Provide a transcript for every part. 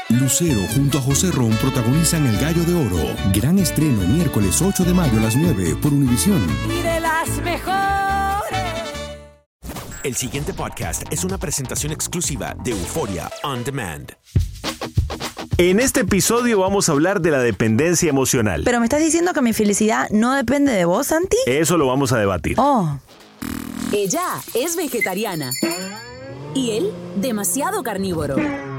Lucero junto a José Ron protagonizan El Gallo de Oro. Gran estreno miércoles 8 de mayo a las 9 por Univisión. Y de las mejores. El siguiente podcast es una presentación exclusiva de Euphoria On Demand. En este episodio vamos a hablar de la dependencia emocional. Pero me estás diciendo que mi felicidad no depende de vos, Santi. Eso lo vamos a debatir. Ella es vegetariana y él demasiado carnívoro.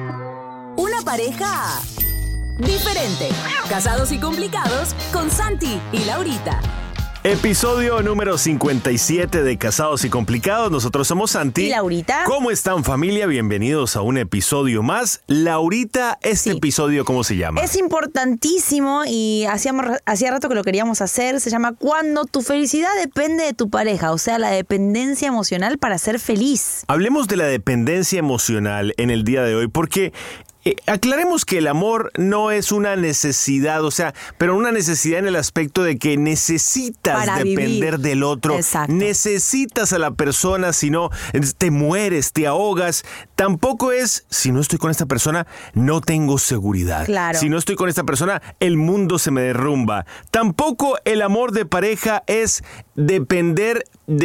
Una pareja diferente. Casados y complicados con Santi y Laurita. Episodio número 57 de Casados y Complicados. Nosotros somos Santi y Laurita. ¿Cómo están, familia? Bienvenidos a un episodio más. Laurita, episodio, ¿cómo se llama? Es importantísimo y hacía rato que lo queríamos hacer. Se llama Cuando tu felicidad depende de tu pareja. O sea, la dependencia emocional para ser feliz. Hablemos de la dependencia emocional en el día de hoy porque... aclaremos que el amor no es una necesidad, pero una necesidad en el aspecto de que necesitas para depender del otro. Exacto. Necesitas a la persona, si no te mueres, te ahogas. Tampoco es, si no estoy con esta persona, no tengo seguridad. Claro. Si no estoy con esta persona, el mundo se me derrumba. Tampoco el amor de pareja es depender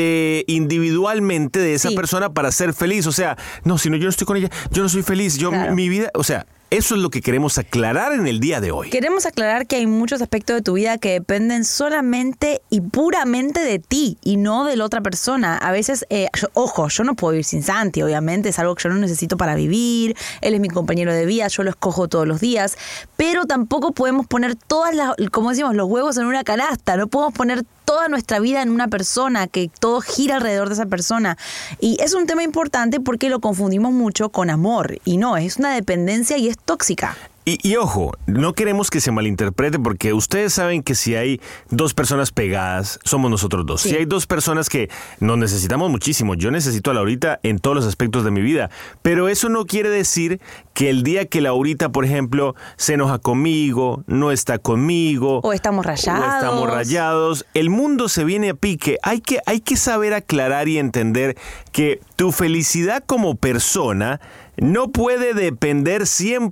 individualmente de esa persona para ser feliz. O sea, no, si no, yo no estoy con ella, yo no soy feliz. Claro. Mi vida, eso es lo que queremos aclarar en el día de hoy. Queremos aclarar que hay muchos aspectos de tu vida que dependen solamente y puramente de ti y no de la otra persona. A veces, yo no puedo vivir sin Santi, obviamente, es algo que yo no necesito para vivir. Él es mi compañero de vida, yo lo escojo todos los días. Pero tampoco podemos poner como decimos, los huevos en una canasta. No podemos poner toda nuestra vida en una persona, que todo gira alrededor de esa persona. Y es un tema importante porque lo confundimos mucho con amor. Y no, es una dependencia y es tóxica. Y ojo, no queremos que se malinterprete porque ustedes saben que si hay dos personas pegadas, somos nosotros dos. Sí. Si hay dos personas que nos necesitamos muchísimo, yo necesito a Laurita en todos los aspectos de mi vida, pero eso no quiere decir que el día que Laurita, por ejemplo, se enoja conmigo, no está conmigo, o estamos rayados, el mundo se viene a pique. Hay que saber aclarar y entender que tu felicidad como persona no puede depender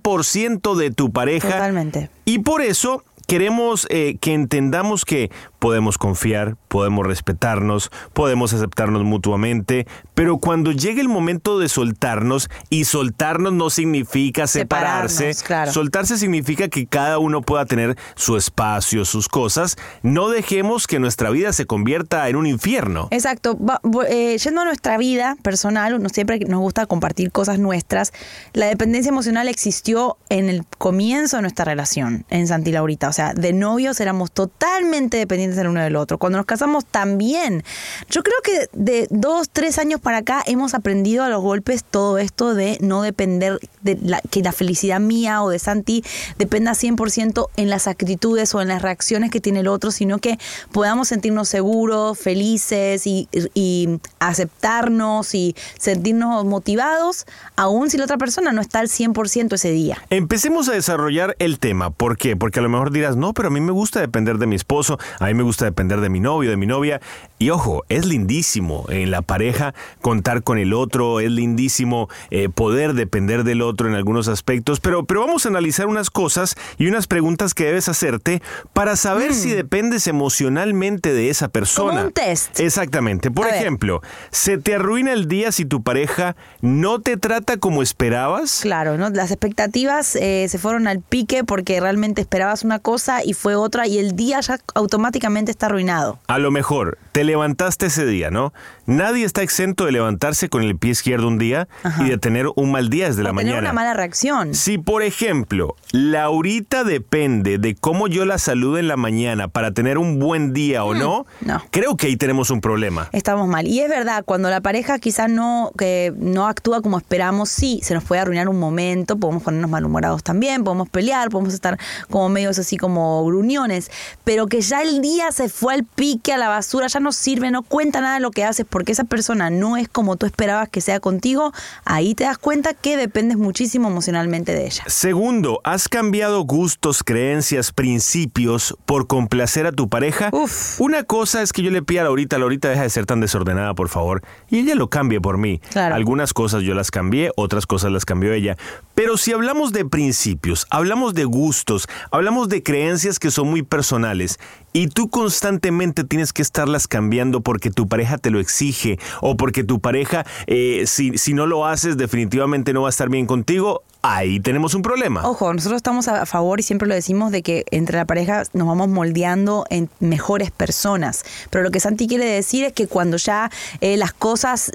100% de tu pareja. Totalmente. Y por eso queremos que entendamos que podemos confiar, podemos respetarnos, podemos aceptarnos mutuamente, pero cuando llegue el momento de soltarnos, y soltarnos no significa separarse, claro. Soltarse significa que cada uno pueda tener su espacio, sus cosas. No dejemos que nuestra vida se convierta en un infierno. Exacto. Yendo a nuestra vida personal, siempre nos gusta compartir cosas nuestras. La dependencia emocional existió en el comienzo de nuestra relación, en Santi y Laurita. O sea, de novios éramos totalmente dependientes el uno del otro. Cuando nos casamos también. Yo creo que de 2-3 años para acá hemos aprendido a los golpes todo esto de no depender que la felicidad mía o de Santi dependa 100% en las actitudes o en las reacciones que tiene el otro, sino que podamos sentirnos seguros, felices y aceptarnos y sentirnos motivados aún si la otra persona no está al 100% ese día. Empecemos a desarrollar el tema. ¿Por qué? Porque a lo mejor dirás, no, pero a mí me gusta depender de mi esposo, a mí me gusta depender de mi novio, de mi novia. Y ojo, es lindísimo en la pareja contar con el otro, es lindísimo poder depender del otro en algunos aspectos, pero vamos a analizar unas cosas y unas preguntas que debes hacerte para saber si dependes emocionalmente de esa persona. Como un test. Exactamente. Por ejemplo, ¿se te arruina el día si tu pareja no te trata como esperabas? Claro, ¿no? Las expectativas se fueron al pique porque realmente esperabas una cosa y fue otra y el día ya automáticamente está arruinado. A lo mejor te levantaste ese día, ¿no? Nadie está exento de levantarse con el pie izquierdo un día y de tener un mal día desde la mañana. Tener una mala reacción. Si, por ejemplo, Laurita depende de cómo yo la salude en la mañana para tener un buen día o no, creo que ahí tenemos un problema. Estamos mal. Y es verdad, cuando la pareja quizás no actúa como esperamos, sí, se nos puede arruinar un momento, podemos ponernos malhumorados también, podemos pelear, podemos estar como medios así como gruñones, pero que ya el día se fue al pique, a la basura, ya no sirve, no cuenta nada de lo que haces porque esa persona no es como tú esperabas que sea contigo, ahí te das cuenta que dependes muchísimo emocionalmente de ella. Segundo, ¿has cambiado gustos, creencias, principios por complacer a tu pareja? Uf. Una cosa es que yo le pida a Laurita, deja de ser tan desordenada, por favor, y ella lo cambie por mí. Claro. Algunas cosas yo las cambié, otras cosas las cambió ella. Pero si hablamos de principios, hablamos de gustos, hablamos de creencias que son muy personales, y tú constantemente tienes que estarlas cambiando porque tu pareja te lo exige, o porque tu pareja, si no lo haces, definitivamente no va a estar bien contigo, ahí tenemos un problema. Ojo, nosotros estamos a favor y siempre lo decimos de que entre la pareja nos vamos moldeando en mejores personas. Pero lo que Santi quiere decir es que cuando ya las cosas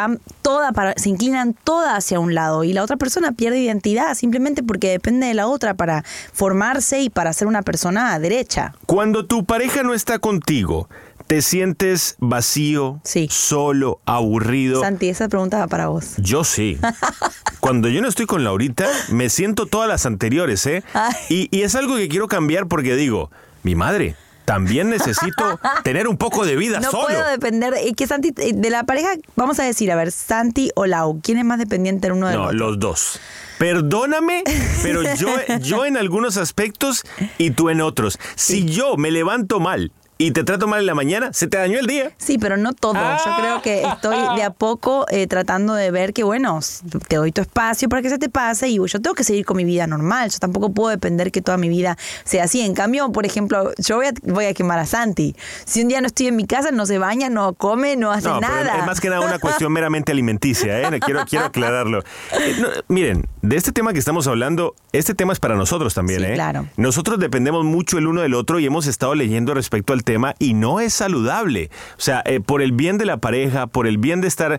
se inclinan todas hacia un lado y la otra persona pierde identidad simplemente porque depende de la otra para formarse y para ser una persona derecha. Cuando tu pareja no está contigo, ¿te sientes vacío, Sí. solo, aburrido? Santi, esa pregunta va para vos. Yo sí. Cuando yo no estoy con Laurita, me siento todas las anteriores, ¿eh? Ay. Y es algo que quiero cambiar porque digo, mi madre, también necesito tener un poco de vida No solo. puedo depender, que Santi, de la pareja, vamos a decir, a ver, Santi o Lau, ¿quién es más dependiente el uno del No, otro? los dos. Perdóname, pero yo en algunos aspectos y tú en otros. Si yo me levanto mal y te trato mal en la mañana, se te dañó el día. Sí, pero no todo. Yo creo que estoy de a poco tratando de ver que, bueno, te doy tu espacio para que se te pase y yo tengo que seguir con mi vida normal. Yo tampoco puedo depender que toda mi vida sea así. En cambio, por ejemplo, yo voy a quemar a Santi. Si un día no estoy en mi casa, no se baña, no come, no hace nada. Pero es más que nada una cuestión meramente alimenticia, ¿eh? Quiero aclararlo. Miren, de este tema que estamos hablando, este tema es para nosotros también, Sí, ¿eh? claro. Nosotros dependemos mucho el uno del otro y hemos estado leyendo respecto al tema y no es saludable. O sea, por el bien de la pareja, por el bien de estar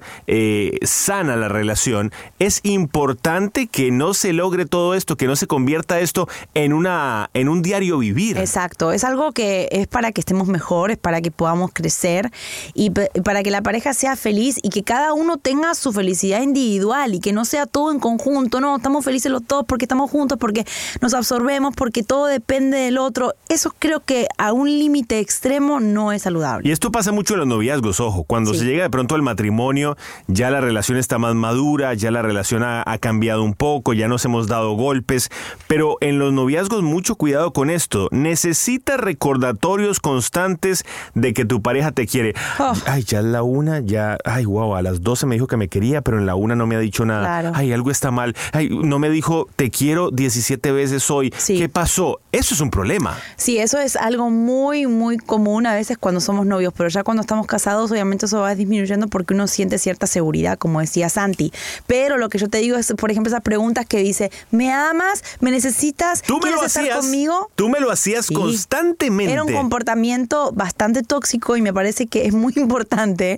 sana la relación, es importante que no se logre todo esto, que no se convierta esto en un diario vivir. Exacto, es algo que es para que estemos mejores, para que podamos crecer y para que la pareja sea feliz y que cada uno tenga su felicidad individual y que no sea todo en conjunto. No, estamos felices los dos porque estamos juntos, porque nos absorbemos, porque todo depende del otro. Eso creo que a un límite extremo no es saludable. Y esto pasa mucho en los noviazgos, ojo. Cuando Sí. se llega de pronto al matrimonio, ya la relación está más madura, ya la relación ha cambiado un poco, ya nos hemos dado golpes. Pero en los noviazgos, mucho cuidado con esto. Necesitas recordatorios constantes de que tu pareja te quiere. Oh. Ay, ya es la 1, ya... Ay, wow, a las 12 me dijo que me quería, pero en la 1 no me ha dicho nada. Claro. Ay, algo está mal. Ay, no me dijo te quiero 17 veces hoy. Sí. ¿Qué pasó? Eso es un problema. Sí, eso es algo muy, muy común a veces cuando somos novios, pero ya cuando estamos casados, obviamente eso va disminuyendo porque uno siente cierta seguridad, como decía Santi. Pero lo que yo te digo es, por ejemplo, esas preguntas que dice, ¿me amas? ¿Me necesitas? Tú me lo ¿Quieres estar hacías conmigo? Tú me lo hacías Sí. constantemente. Era un comportamiento bastante tóxico y me parece que es muy importante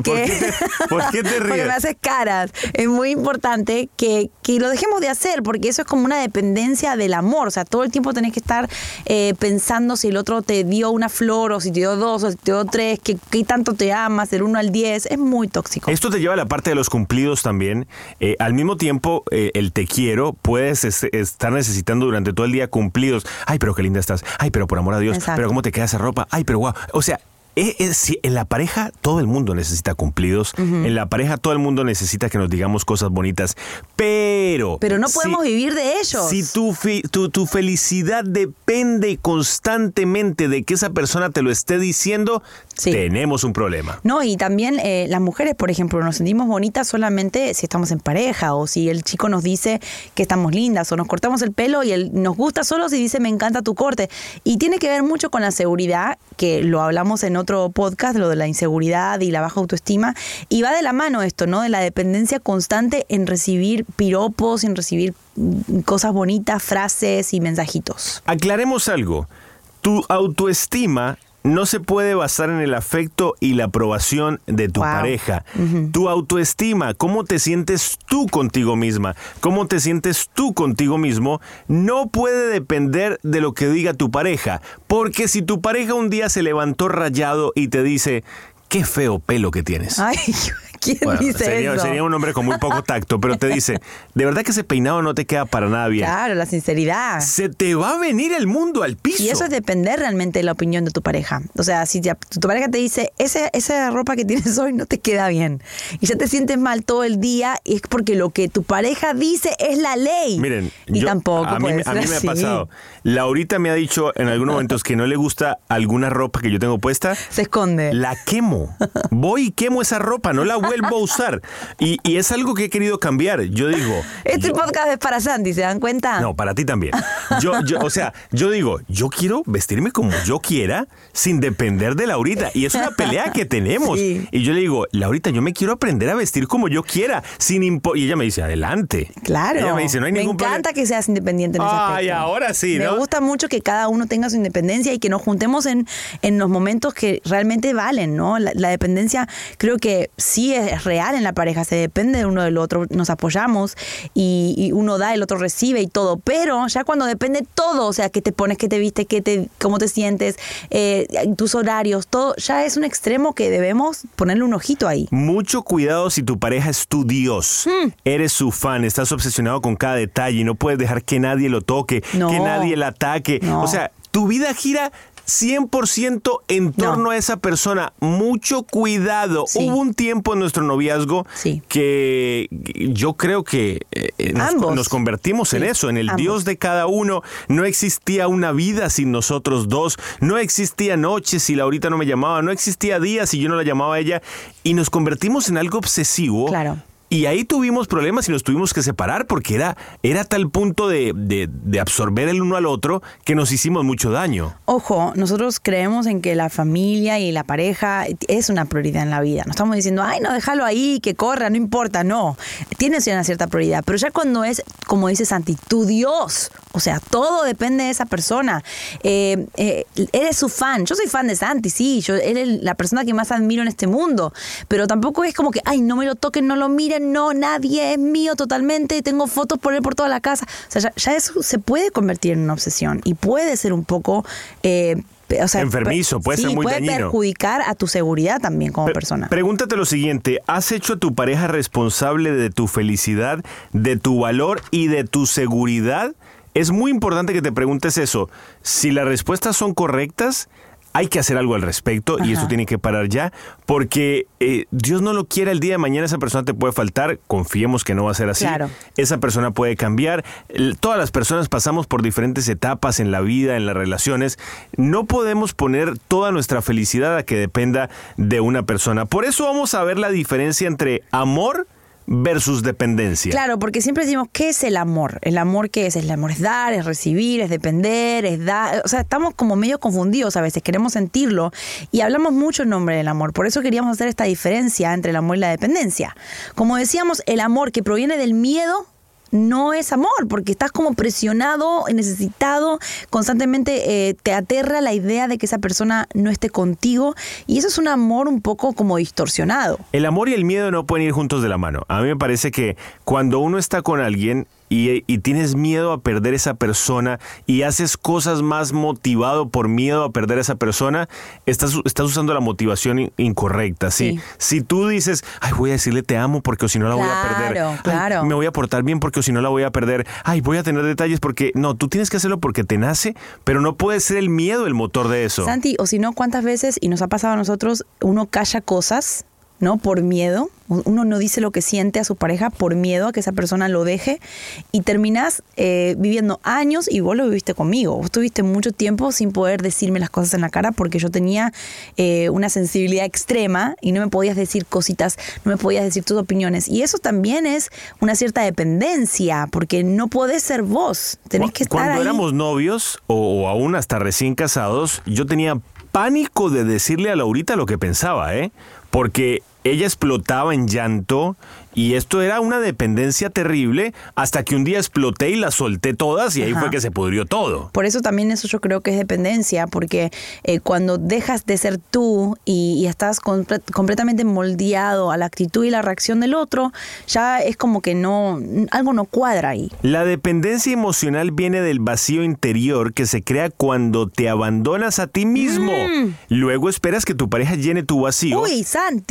¿Por qué te porque ríes? me haces caras. Es muy importante que lo dejemos de hacer porque eso es como una dependencia del amor. O sea, todo el tiempo tenés que estar pensando si el otro te dio una flor o si te dio 2 o si te dio 3, qué tanto te amas, del 1 al 10. Es muy tóxico. Esto te lleva a la parte de los cumplidos también. Al mismo tiempo, el te quiero, puedes estar necesitando durante todo el día cumplidos. Ay, pero qué linda estás. Ay, pero por amor a Dios. Exacto. Pero cómo te queda esa ropa. Ay, pero guau. O sea, en la pareja todo el mundo necesita cumplidos. En la pareja todo el mundo necesita que nos digamos cosas bonitas. Pero no podemos vivir de ellos. Si tu felicidad depende constantemente de que esa persona te lo esté diciendo, Sí. tenemos un problema. No, y también las mujeres, por ejemplo, nos sentimos bonitas solamente si estamos en pareja o si el chico nos dice que estamos lindas o nos cortamos el pelo y él nos gusta solo si dice me encanta tu corte. Y tiene que ver mucho con la seguridad, que lo hablamos en otro podcast, lo de la inseguridad y la baja autoestima. Y va de la mano esto, ¿no? De la dependencia constante en recibir piropos, en recibir cosas bonitas, frases y mensajitos. Aclaremos algo. Tu autoestima no se puede basar en el afecto y la aprobación de tu Wow. pareja. Tu autoestima, cómo te sientes tú contigo misma, cómo te sientes tú contigo mismo, no puede depender de lo que diga tu pareja. Porque si tu pareja un día se levantó rayado y te dice, qué feo pelo que tienes. Ay, ¿Quién dice eso? Sería un hombre con muy poco tacto, pero te dice, de verdad que ese peinado no te queda para nada bien. Claro, la sinceridad. Se te va a venir el mundo al piso. Y eso es depender realmente de la opinión de tu pareja. O sea, si tu pareja te dice, esa ropa que tienes hoy no te queda bien, y ya te sientes mal todo el día, y es porque lo que tu pareja dice es la ley. Miren, y tampoco a mí me ha pasado. Laurita me ha dicho en algunos momentos que no le gusta alguna ropa que yo tengo puesta. Se esconde. La quemo. Voy y quemo esa ropa, no la vuelvo a usar. Y es algo que he querido cambiar. Yo digo... Este podcast es para Santi, ¿se dan cuenta? No, para ti también. Yo digo, yo quiero vestirme como yo quiera sin depender de Laurita. Y es una pelea que tenemos. Sí. Y yo le digo, Laurita, yo me quiero aprender a vestir como yo quiera. Y ella me dice, adelante. Claro. Ella me dice, no hay ningún problema. Me encanta que seas independiente en ese aspecto. Ay, ahora sí, ¿no? Me gusta mucho que cada uno tenga su independencia y que nos juntemos en los momentos que realmente valen, ¿no? La dependencia creo que sí es real en la pareja, se depende de uno del otro, nos apoyamos y uno da, el otro recibe y todo, pero ya cuando depende todo, o sea, qué te pones, qué te viste, cómo te sientes, tus horarios, todo, ya es un extremo que debemos ponerle un ojito ahí. Mucho cuidado si tu pareja es tu Dios. Eres su fan, estás obsesionado con cada detalle y no puedes dejar que nadie lo toque, que nadie la ataque. No. O sea, tu vida gira 100% en torno a esa persona. Mucho cuidado. Sí. Hubo un tiempo en nuestro noviazgo que yo creo que nos convertimos en eso, en el Dios de cada uno. No existía una vida sin nosotros dos. No existía noches si Laurita no me llamaba. No existía días si yo no la llamaba a ella. Y nos convertimos en algo obsesivo. Claro. Y ahí tuvimos problemas y nos tuvimos que separar porque era tal punto de absorber el uno al otro que nos hicimos mucho daño. Ojo, nosotros creemos en que la familia y la pareja es una prioridad en la vida. No estamos diciendo, ay, no, déjalo ahí, que corra, no importa. No, tiene una cierta prioridad. Pero ya cuando es, como dice Santi, tu Dios, o sea, todo depende de esa persona. Eres su fan. Yo soy fan de Santi, sí. Él es la persona que más admiro en este mundo. Pero tampoco es como que, ay, no me lo toquen, no lo miren. No, nadie, es mío totalmente, tengo fotos por él por toda la casa. O sea, ya eso se puede convertir en una obsesión y puede ser un poco... enfermizo, puede ser muy dañino. Puede perjudicar a tu seguridad también como persona. Pregúntate lo siguiente, ¿has hecho a tu pareja responsable de tu felicidad, de tu valor y de tu seguridad? Es muy importante que te preguntes eso. Si las respuestas son correctas, hay que hacer algo al respecto. Y eso tiene que parar ya, porque Dios no lo quiera, el día de mañana esa persona te puede faltar, confiemos que no va a ser así. Claro. Esa persona puede cambiar. Todas las personas pasamos por diferentes etapas en la vida, en las relaciones. No podemos poner toda nuestra felicidad a que dependa de una persona. Por eso vamos a ver la diferencia entre amor versus dependencia. Claro, porque siempre decimos, ¿qué es el amor? ¿El amor qué es? El amor es dar, es recibir, es depender, es dar. O sea, estamos como medio confundidos a veces, queremos sentirlo y hablamos mucho en nombre del amor. Por eso queríamos hacer esta diferencia entre el amor y la dependencia. Como decíamos, el amor que proviene del miedo no es amor, porque estás como presionado, necesitado, constantemente te aterra la idea de que esa persona no esté contigo y eso es un amor un poco como distorsionado. El amor y el miedo no pueden ir juntos de la mano. A mí me parece que cuando uno está con alguien y tienes miedo a perder esa persona y haces cosas más motivado por miedo a perder a esa persona, estás usando la motivación incorrecta, ¿sí? Si tú dices, ay, voy a decirle te amo porque o si no la voy a perder. Claro. Me voy a portar bien porque o si no la voy a perder. Ay, voy a tener detalles porque... No, tú tienes que hacerlo porque te nace, pero no puede ser el miedo el motor de eso. Santi, o si no, ¿cuántas veces, y nos ha pasado a nosotros, uno calla cosas, ¿no? Por miedo. Uno no dice lo que siente a su pareja por miedo a que esa persona lo deje y terminás viviendo años, y vos lo viviste conmigo. Vos tuviste mucho tiempo sin poder decirme las cosas en la cara porque yo tenía una sensibilidad extrema y no me podías decir cositas, no me podías decir tus opiniones. Y eso también es una cierta dependencia porque no podés ser vos. Tenés que estar Cuando ahí. éramos novios o aún hasta recién casados, yo tenía pánico de decirle a Laurita lo que pensaba, porque ella explotaba en llanto y esto era una dependencia terrible hasta que un día exploté y las solté todas y ahí fue que se pudrió todo. Por eso también eso yo creo que es dependencia, porque cuando dejas de ser tú y estás completamente moldeado a la actitud y la reacción del otro, ya es como que algo no cuadra ahí. La dependencia emocional viene del vacío interior que se crea cuando te abandonas a ti mismo. Luego esperas que tu pareja llene tu vacío. ¡Uy, Santi! Y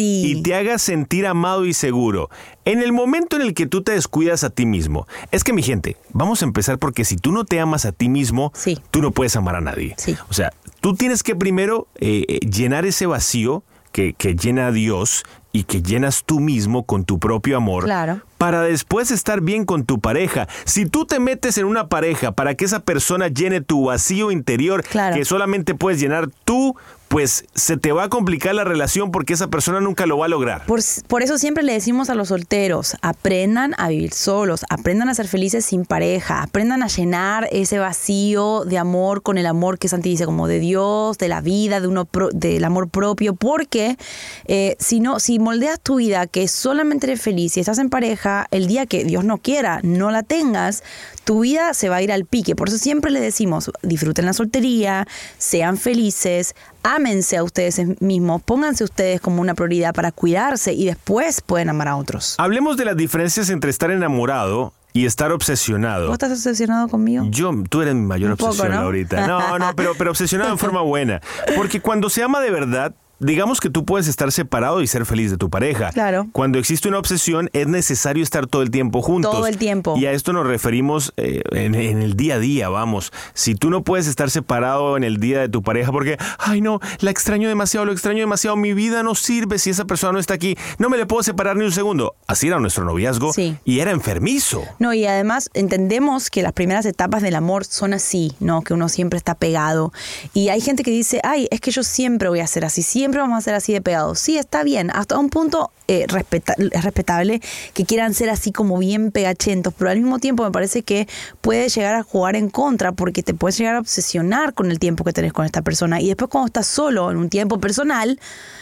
te haga sentir amado y seguro. En el momento en el que tú te descuidas a ti mismo, es que mi gente, vamos a empezar porque si tú no te amas a ti mismo, Sí. tú no puedes amar a nadie. Sí. O sea, tú tienes que primero llenar ese vacío que llena Dios y que llenas tú mismo con tu propio amor. Claro. Para después estar bien con tu pareja. Si tú te metes en una pareja para que esa persona llene tu vacío interior, Claro. que solamente puedes llenar tú, pues se te va a complicar la relación porque esa persona nunca lo va a lograr. Por eso siempre le decimos a los solteros, aprendan a vivir solos, aprendan a ser felices sin pareja, aprendan a llenar ese vacío de amor con el amor que Santi dice, como de Dios, de la vida, del amor propio, porque si moldeas tu vida que solamente eres feliz y estás en pareja, el día que Dios no quiera, no la tengas, tu vida se va a ir al pique. Por eso siempre le decimos, disfruten la soltería, sean felices, ámense a ustedes mismos, pónganse ustedes como una prioridad para cuidarse y después pueden amar a otros. Hablemos de las diferencias entre estar enamorado y estar obsesionado. ¿Vos estás obsesionado conmigo? Tú eres mi mayor Un poco, obsesión ¿no? ahorita. No, pero obsesionado en forma buena. Porque cuando se ama de verdad, digamos que tú puedes estar separado y ser feliz de tu pareja. Claro. Cuando existe una obsesión, es necesario estar todo el tiempo juntos. Todo el tiempo. Y a esto nos referimos en el día a día, vamos. Si tú no puedes estar separado en el día de tu pareja porque, ay no, la extraño demasiado, lo extraño demasiado, mi vida no sirve si esa persona no está aquí, no me le puedo separar ni un segundo. Así era nuestro noviazgo. Sí. Y era enfermizo. No, y además entendemos que las primeras etapas del amor son así, ¿no? Que uno siempre está pegado. Y hay gente que dice, ay, es que yo siempre voy a ser así, siempre vamos a ser así de pegados. Sí, está bien, hasta un punto es respetable que quieran ser así como bien pegachentos, pero al mismo tiempo me parece que puede llegar a jugar en contra porque te puedes llegar a obsesionar con el tiempo que tenés con esta persona y después cuando estás solo en un tiempo personal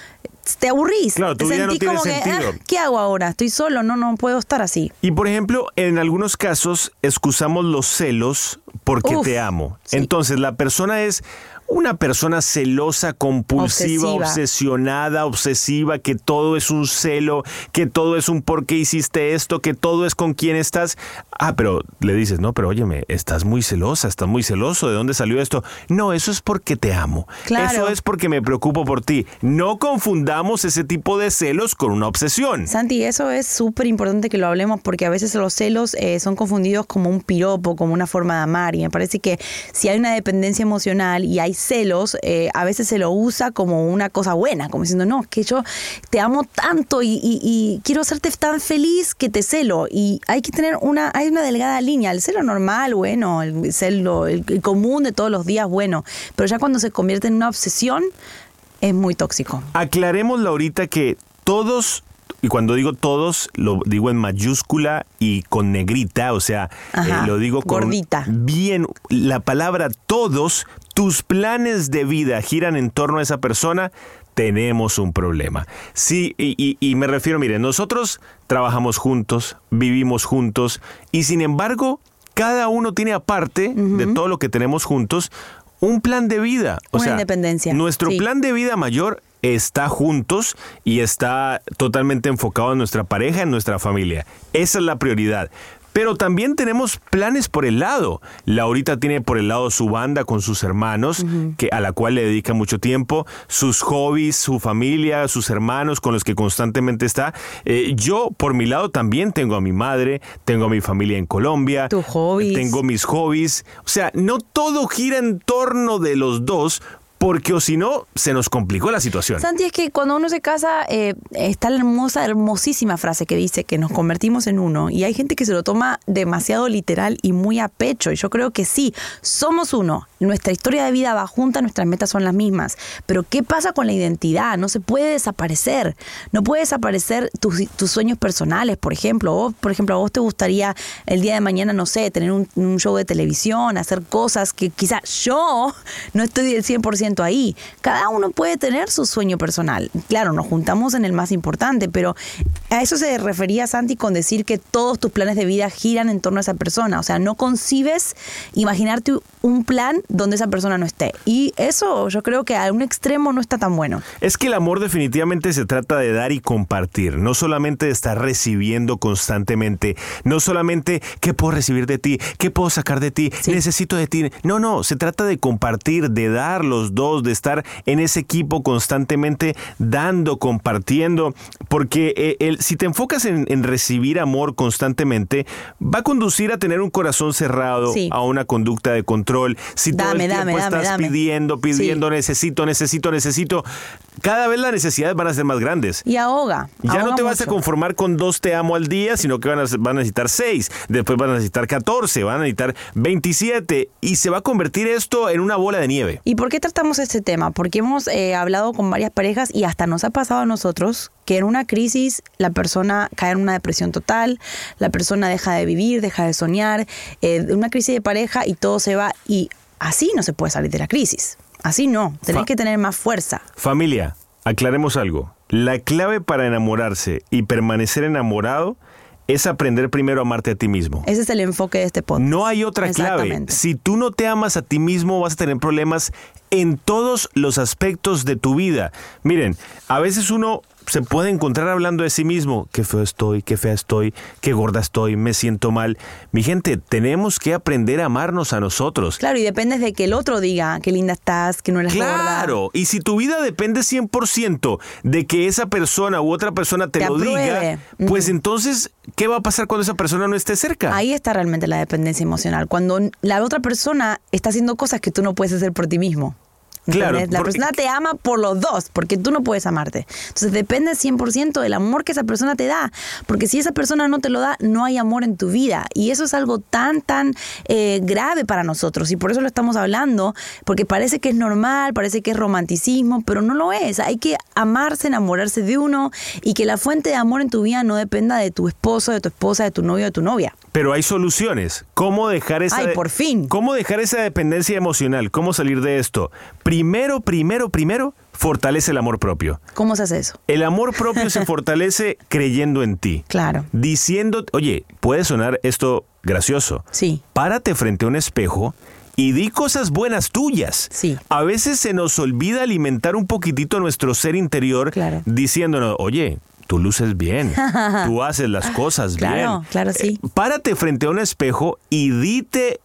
te aburrís. Claro, tu te vida no sentís tiene como sentido. que, ¿qué hago ahora? Estoy solo, no puedo estar así. Y por ejemplo, en algunos casos excusamos los celos porque Uf, te amo. sí. Entonces la persona es una persona celosa, compulsiva, obsesionada, obsesiva, que todo es un celo, que todo es un por qué hiciste esto, que todo es con quién estás. Ah, pero le dices, no, pero óyeme, estás muy celosa, estás muy celoso, ¿de dónde salió esto? No, eso es porque te amo. Claro. Eso es porque me preocupo por ti. No confundamos ese tipo de celos con una obsesión. Santi, eso es súper importante que lo hablemos porque a veces los celos son confundidos como un piropo, como una forma de amar y me parece que si hay una dependencia emocional y hay celos, a veces se lo usa como una cosa buena, como diciendo, no, es que yo te amo tanto y quiero hacerte tan feliz que te celo y hay que tener hay una delgada línea, el celo normal, bueno, el celo el común de todos los días, bueno, pero ya cuando se convierte en una obsesión es muy tóxico. Aclaremos, Laurita, que todos, y cuando digo todos, lo digo en mayúscula y con negrita, o sea, Ajá, lo digo con gordita. bien, la palabra todos, tus planes de vida giran en torno a esa persona, tenemos un problema. Sí, y me refiero, miren, nosotros trabajamos juntos, vivimos juntos, y sin embargo, cada uno tiene aparte de todo lo que tenemos juntos, un plan de vida. O Una sea, independencia. Nuestro Sí. plan de vida mayor está juntos y está totalmente enfocado en nuestra pareja, en nuestra familia. Esa es la prioridad. Pero también tenemos planes por el lado. Laurita tiene por el lado su banda con sus hermanos, a la cual le dedica mucho tiempo, sus hobbies, su familia, sus hermanos con los que constantemente está. Yo, por mi lado, también tengo a mi madre, tengo a mi familia en Colombia. Tus hobbies. Tengo mis hobbies. O sea, no todo gira en torno de los dos, porque o si no, se nos complicó la situación. Santi, es que cuando uno se casa, está la hermosísima frase que dice que nos convertimos en uno. Y hay gente que se lo toma demasiado literal y muy a pecho. Y yo creo que sí, somos uno. Nuestra historia de vida va junta, nuestras metas son las mismas. Pero ¿qué pasa con la identidad? No se puede desaparecer. No puede desaparecer tus sueños personales, por ejemplo. A vos te gustaría el día de mañana, no sé, tener un show de televisión, hacer cosas que quizás yo no estoy del 100% ahí. Cada uno puede tener su sueño personal. Claro, nos juntamos en el más importante, pero a eso se refería Santi con decir que todos tus planes de vida giran en torno a esa persona. O sea, no concibes imaginarte un plan donde esa persona no esté. Y eso yo creo que a un extremo no está tan bueno. Es que el amor definitivamente se trata de dar y compartir, no solamente de estar recibiendo constantemente, no solamente qué puedo recibir de ti, qué puedo sacar de ti, Sí. necesito de ti. No, se trata de compartir, de dar los dos dos, de estar en ese equipo constantemente dando, compartiendo, porque si te enfocas en recibir amor constantemente, va a conducir a tener un corazón cerrado, Sí. a una conducta de control. Si todo el tiempo estás pidiendo, Sí. necesito, cada vez las necesidades van a ser más grandes. Y ahoga. Ya no ahoga te vas a mucho. conformar con 2 te amo al día, sino que van a necesitar 6, después van a necesitar 14, van a necesitar 27 y se va a convertir esto en una bola de nieve. ¿Y por qué tratamos este tema? Porque hemos hablado con varias parejas y hasta nos ha pasado a nosotros que en una crisis la persona cae en una depresión total, la persona deja de vivir, deja de soñar, una crisis de pareja y todo se va, y así no se puede salir de la crisis. Así no, tenés que tener más fuerza. Familia, aclaremos algo. La clave para enamorarse y permanecer enamorado es aprender primero a amarte a ti mismo. Ese es el enfoque de este podcast. No hay otra clave. Exactamente. Si tú no te amas a ti mismo, vas a tener problemas en todos los aspectos de tu vida. Miren, a veces uno se puede encontrar hablando de sí mismo. Qué feo estoy, qué fea estoy, qué gorda estoy, me siento mal. Mi gente, tenemos que aprender a amarnos a nosotros. Claro, y depende de que el otro diga qué linda estás, que no eres gorda. Claro, y si tu vida depende 100% de que esa persona u otra persona te lo apruebe. diga, pues entonces, ¿qué va a pasar cuando esa persona no esté cerca? Ahí está realmente la dependencia emocional. Cuando la otra persona está haciendo cosas que tú no puedes hacer por ti mismo. Claro, La persona te ama por los dos, porque tú no puedes amarte. Entonces depende 100% del amor que esa persona te da. Porque si esa persona no te lo da, no hay amor en tu vida. Y eso es algo tan grave para nosotros. Y por eso lo estamos hablando, porque parece que es normal, parece que es romanticismo, pero no lo es. Hay que amarse, enamorarse de uno, y que la fuente de amor en tu vida no dependa de tu esposo, de tu esposa, de tu novio, de tu novia. Pero hay soluciones. ¿Cómo dejar esa Ay, por fin. ¿Cómo dejar esa dependencia emocional? ¿Cómo salir de esto? Primero, fortalece el amor propio. ¿Cómo se hace eso? El amor propio se fortalece creyendo en ti. Claro. Diciendo, oye, puede sonar esto gracioso. Sí. Párate frente a un espejo y di cosas buenas tuyas. Sí. A veces se nos olvida alimentar un poquitito nuestro ser interior, Claro. diciéndonos, oye, tú luces bien, tú haces las cosas bien. Claro, sí. Párate frente a un espejo y dite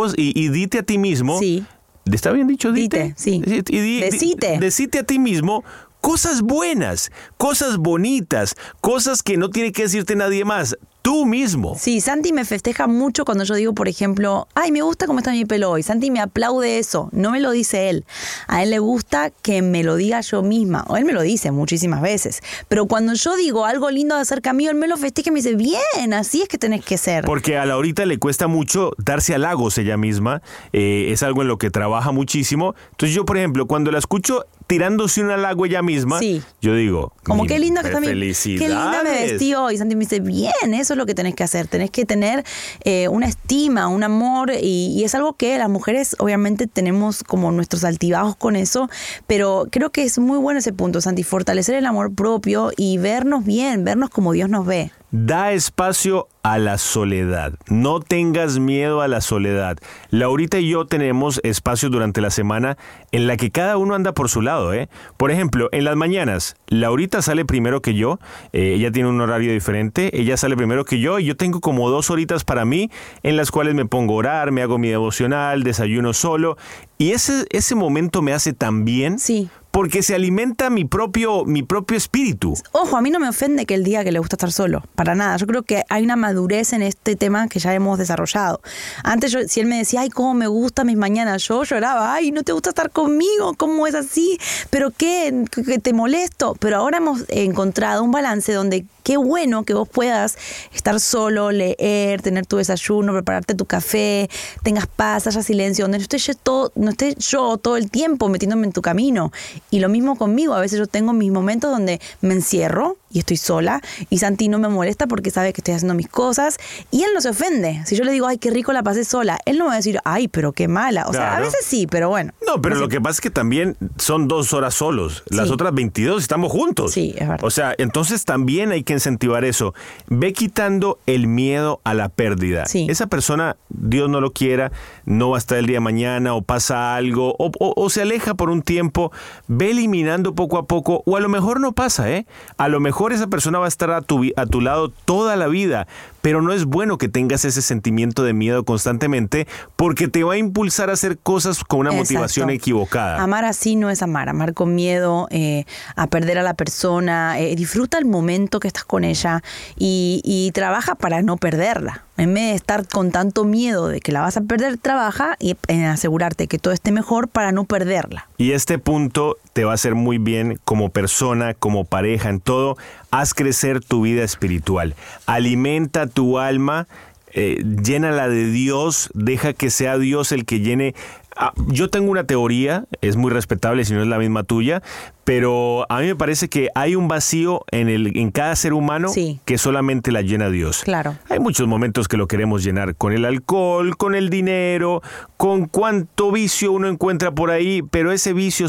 a ti mismo. Sí. ¿Está bien dicho? Dite, sí. Decite a ti mismo cosas buenas, cosas bonitas, cosas que no tiene que decirte nadie más. Tú mismo. Sí, Santi me festeja mucho cuando yo digo, por ejemplo, ay, me gusta cómo está mi pelo hoy. Santi me aplaude eso, no me lo dice él. A él le gusta que me lo diga yo misma, o él me lo dice muchísimas veces. Pero cuando yo digo algo lindo acerca mío, él me lo festeja y me dice, bien, así es que tenés que ser. Porque a Laurita le cuesta mucho darse halagos ella misma, es algo en lo que trabaja muchísimo. Entonces yo, por ejemplo, cuando la escucho tirándose un halago ella misma, Sí. Yo digo, Como qué lindo que está mi... felicidades. Qué linda me vestí hoy. Y Santi me dice, bien, eso es lo que tenés que hacer. Tenés que tener una estima, un amor, y es algo que las mujeres obviamente tenemos como nuestros altibajos con eso, pero creo que es muy bueno ese punto, Santi, fortalecer el amor propio y vernos bien, vernos como Dios nos ve. Da espacio a la soledad. No tengas miedo a la soledad. Laurita y yo tenemos espacios durante la semana en la que cada uno anda por su lado, ¿eh? Por ejemplo, en las mañanas, Laurita sale primero que yo. Ella tiene un horario diferente. Ella sale primero que yo y yo tengo como 2 horitas para mí en las cuales me pongo a orar, me hago mi devocional, desayuno solo. Y ese momento me hace tan bien. Sí. Porque se alimenta mi propio espíritu. Ojo, a mí no me ofende que él diga que le gusta estar solo, para nada. Yo creo que hay una madurez en este tema que ya hemos desarrollado. Antes, si él me decía, ay, cómo me gustan mis mañanas, yo lloraba, ay, no te gusta estar conmigo, ¿cómo es así? ¿Pero qué? ¿Que te molesto? Pero ahora hemos encontrado un balance donde qué bueno que vos puedas estar solo, leer, tener tu desayuno, prepararte tu café, tengas paz, haya silencio, donde no esté yo todo el tiempo metiéndome en tu camino. Y lo mismo conmigo, a veces yo tengo mis momentos donde me encierro y estoy sola y Santi no me molesta porque sabe que estoy haciendo mis cosas y él no se ofende. Si yo le digo, ay, qué rico la pasé sola, él no me va a decir, ay, pero qué mala. O sea, a veces sí, pero bueno. No, pero no sé. lo que pasa es que también son 2 horas solos. Las Sí. otras 22 estamos juntos. Sí, es verdad. O sea, entonces también hay que incentivar eso. Ve quitando el miedo a la pérdida. Sí. Esa persona, Dios no lo quiera, no va a estar el día de mañana o pasa algo o se aleja por un tiempo. Ve eliminando poco a poco, o a lo mejor no pasa, ¿eh? A lo mejor esa persona va a estar a tu lado toda la vida, pero no es bueno que tengas ese sentimiento de miedo constantemente porque te va a impulsar a hacer cosas con una motivación equivocada. Amar así no es amar con miedo a perder a la persona. Disfruta el momento que estás con ella y trabaja para no perderla. En vez de estar con tanto miedo de que la vas a perder, trabaja en asegurarte que todo esté mejor para no perderla. Y este punto te va a hacer muy bien como persona, como pareja, en todo. Haz crecer tu vida espiritual. Alimenta tu alma, llénala de Dios, deja que sea Dios el que llene. Yo tengo una teoría, es muy respetable si no es la misma tuya, pero a mí me parece que hay un vacío en cada ser humano que solamente la llena Dios. Claro. Hay muchos momentos que lo queremos llenar con el alcohol, con el dinero, con cuánto vicio uno encuentra por ahí, pero ese vicio,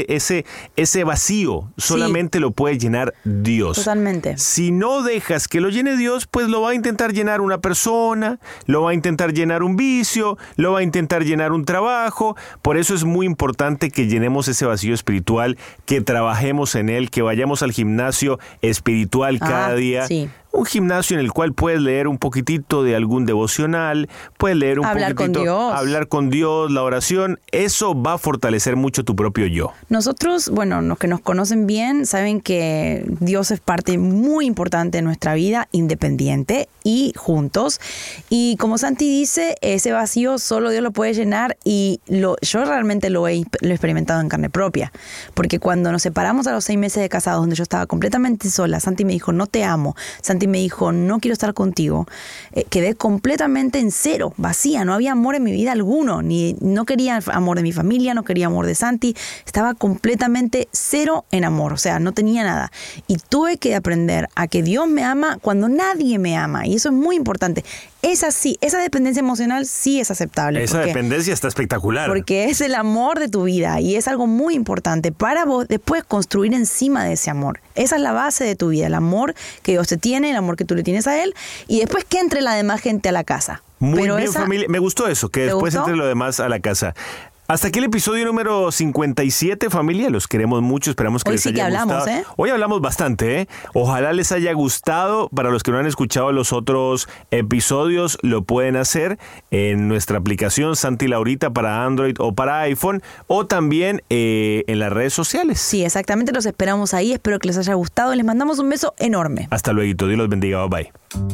ese vacío solamente lo puede llenar Dios. Totalmente. Si no dejas que lo llene Dios, pues lo va a intentar llenar una persona, lo va a intentar llenar un vicio, lo va a intentar llenar un trabajo. Por eso es muy importante que llenemos ese vacío espiritual, que trabajemos en él, que vayamos al gimnasio espiritual cada día. Sí. Un gimnasio en el cual puedes leer un poquitito de algún devocional, puedes leer un hablar poquitito, con Dios. Hablar con Dios, la oración. Eso va a fortalecer mucho tu propio yo. Nosotros, bueno, los que nos conocen bien saben que Dios es parte muy importante de nuestra vida, independiente y juntos. Y como Santi dice, ese vacío solo Dios lo puede llenar y yo realmente lo he experimentado en carne propia. Porque cuando nos separamos a los 6 meses de casados, donde yo estaba completamente sola, Santi me dijo, no te amo. Santi me dijo, no quiero estar contigo. Quedé completamente en cero, vacía, no había amor en mi vida alguno, no quería amor de mi familia, no quería amor de Santi, estaba completamente cero en amor, o sea, no tenía nada. Y tuve que aprender a que Dios me ama cuando nadie me ama, y eso es muy importante. Esa dependencia emocional sí es aceptable. Esa dependencia está espectacular. Porque es el amor de tu vida y es algo muy importante para vos después construir encima de ese amor. Esa es la base de tu vida, el amor que Dios te tiene, el amor que tú le tienes a Él y después que entre la demás gente a la casa. Muy bien, familia. Me gustó eso, que después entre lo demás a la casa. Hasta aquí el episodio número 57, familia. Los queremos mucho, esperamos que hoy les haya hablamos, gustado. Hoy hablamos bastante, Ojalá les haya gustado. Para los que no han escuchado los otros episodios, lo pueden hacer en nuestra aplicación Santi Laurita para Android o para iPhone, o también en las redes sociales. Sí, exactamente, los esperamos ahí. Espero que les haya gustado. Les mandamos un beso enorme. Hasta luego, Dios los bendiga, bye.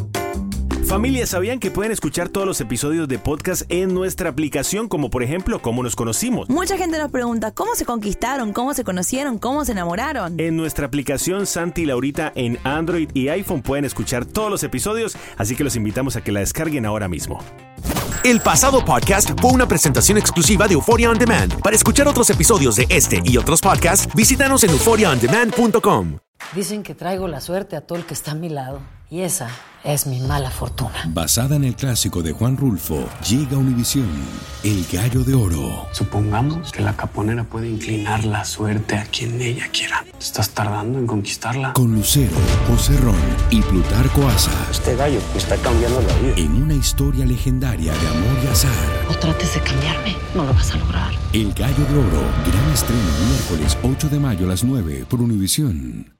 Familia, ¿sabían que pueden escuchar todos los episodios de podcast en nuestra aplicación? Como por ejemplo, ¿cómo nos conocimos? Mucha gente nos pregunta, ¿cómo se conquistaron? ¿Cómo se conocieron? ¿Cómo se enamoraron? En nuestra aplicación Santi y Laurita en Android y iPhone pueden escuchar todos los episodios, así que los invitamos a que la descarguen ahora mismo. El pasado podcast fue una presentación exclusiva de Euphoria On Demand. Para escuchar otros episodios de este y otros podcasts, visítanos en euphoriaondemand.com. Dicen que traigo la suerte a todo el que está a mi lado, y esa es mi mala fortuna. Basada en el clásico de Juan Rulfo, llega a Univisión, El Gallo de Oro. Supongamos que la caponera puede inclinar la suerte a quien ella quiera. ¿Estás tardando en conquistarla? Con Lucero, José Ron y Plutarco Asa. Este gallo me está cambiando la vida. En una historia legendaria de amor y azar. No trates de cambiarme, no lo vas a lograr. El Gallo de Oro, gran estreno miércoles 8 de mayo a las 9 por Univisión.